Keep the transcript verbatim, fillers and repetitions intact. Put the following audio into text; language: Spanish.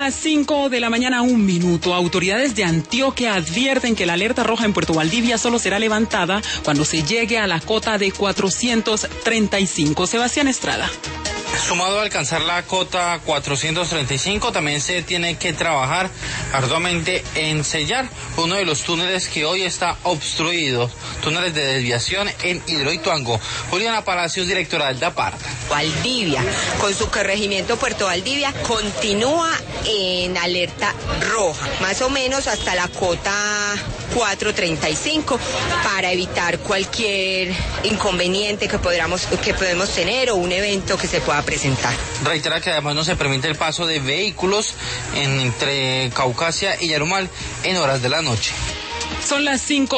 A las cinco de la mañana, un minuto. Autoridades de Antioquia advierten que la alerta roja en Puerto Valdivia solo será levantada cuando se llegue a la cota de cuatrocientos treinta y cinco. Sebastián Estrada. Sumado a alcanzar la cota cuatrocientos treinta y cinco, también se tiene que trabajar arduamente en sellar uno de los túneles que hoy está obstruido, túneles de desviación en Hidroituango. Juliana Palacios, directora de APART. Valdivia, con su corregimiento Puerto Valdivia, continúa en alerta roja, más o menos hasta la cota cuatrocientos treinta y cinco, para evitar cualquier inconveniente que podamos, que podemos tener o un evento que se pueda presentar. Reitera que además no se permite el paso de vehículos entre Caucasia y Yarumal en horas de la noche. Son las cinco.